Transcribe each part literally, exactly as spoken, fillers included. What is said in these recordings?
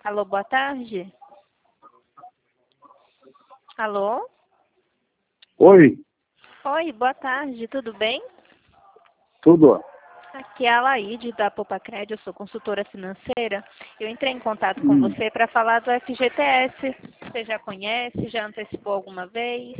Alô, boa tarde. Alô? Oi, Oi, boa tarde, tudo bem? tudo. Aqui é a Laide da Popacred, eu sou consultora financeira. Eu entrei em contato com Hum. você para falar do F G T S. Você já conhece, já antecipou alguma vez?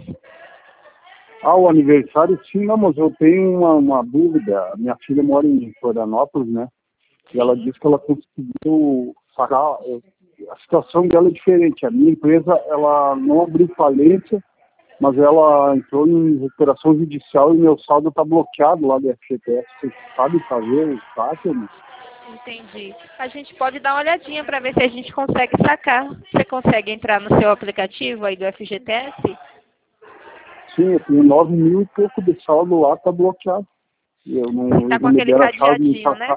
Ah, o aniversário, sim, não, mas eu tenho uma, uma dúvida. Minha filha mora em Florianópolis, né? E ela Sim, disse que ela conseguiu pagar. eh, A situação dela é diferente. A minha empresa, ela não abriu falência, mas ela entrou em recuperação judicial e meu saldo está bloqueado lá do F G T S. Você sabe fazer o saque ou não? entendi. A gente pode dar uma olhadinha para ver se a gente consegue sacar. Você consegue entrar no seu aplicativo aí do F G T S? Sim, eu tenho nove mil e pouco de saldo lá, está bloqueado. E eu não, Tá eles com não me aquele deram a chave de me cadeadinho, né? sacar.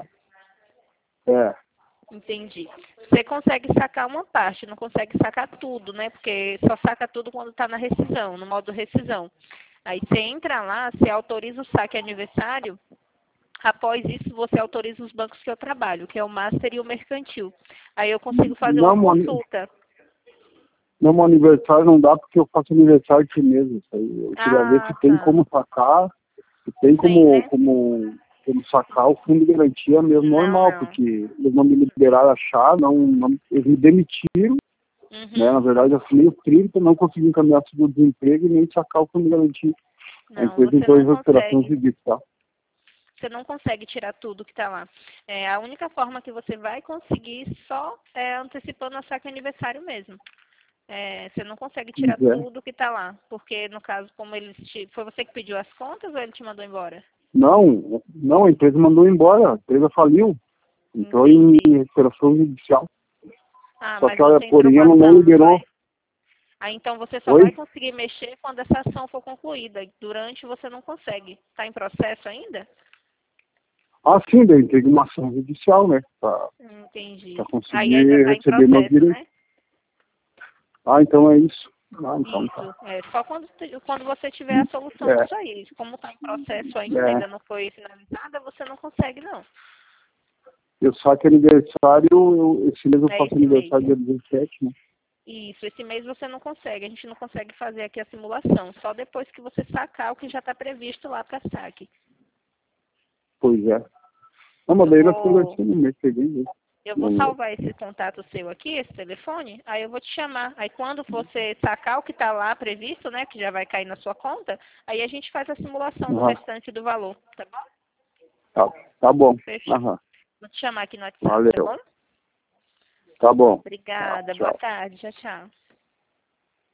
É. Entendi. Você consegue sacar uma parte, não consegue sacar tudo, né? Porque só saca tudo quando está na rescisão, no modo rescisão. Aí você entra lá, você autoriza o saque aniversário. Após isso, você autoriza os bancos que eu trabalho, que é o Master e o Mercantil. Aí eu consigo fazer uma Não, mano. consulta. No meu aniversário não dá porque eu faço aniversário de mesmo. Isso aí. Eu queria ver se Ah, tem tá. como sacar, se tem Tem, como, né? como, como sacar o fundo de garantia mesmo Não, normal, não. porque eles não me liberaram a chave, não, não, eles me demitiram, né? Na Uhum. verdade, eu assinei o trinta, não consegui encaminhar o desemprego e nem sacar o fundo de garantia. A Não, empresa você entrou não em recuperação consegue. judicial. Você não consegue tirar tudo que está lá. É, a única forma que você vai conseguir só é antecipando o saque aniversário mesmo. É, você não consegue Pois tirar é. tudo que está lá. Porque, no caso, como eles te... Foi você que pediu as contas ou ele te mandou embora? Não, não, a empresa mandou embora, a empresa faliu, entrou em Entendi. recuperação judicial. Ah, Só mas que a você entrou com Coreia não ação, não liberou. foi? Aí então você só vai Oi? conseguir mexer quando essa ação for concluída. Durante você não consegue. Está em processo ainda? Ah, sim, daí tem uma ação judicial, né? Para Entendi. Aí ainda conseguir está em receber meus processo, direitos. né? Ah, então é isso. Ah, então tá. Isso. É só quando, te- quando você tiver a solução É, disso aí. Como está em processo ainda, é. ainda não foi finalizada, você não consegue, não. Eu saco aniversário, eu, esse mês eu É faço esse mês. aniversário dia dezessete, né? Isso. Esse mês você não consegue. A gente não consegue fazer aqui a simulação. Só depois que você sacar o que já está previsto lá para saque. Pois é. Não, mas Eu daí nós vou... conversamos no mês que vem, né? Eu vou No- salvar esse contato seu aqui, esse telefone, aí eu vou te chamar. Aí quando você sacar o que está lá previsto, né, que já vai cair na sua conta, aí a gente faz a simulação do Aham. restante do valor, tá bom? Tá, tá bom. Fechou. Aham. Vou te chamar aqui no WhatsApp, tá Valeu. bom? Tá bom. Tá, Obrigada, boa tchau. tarde, tchau, tchau.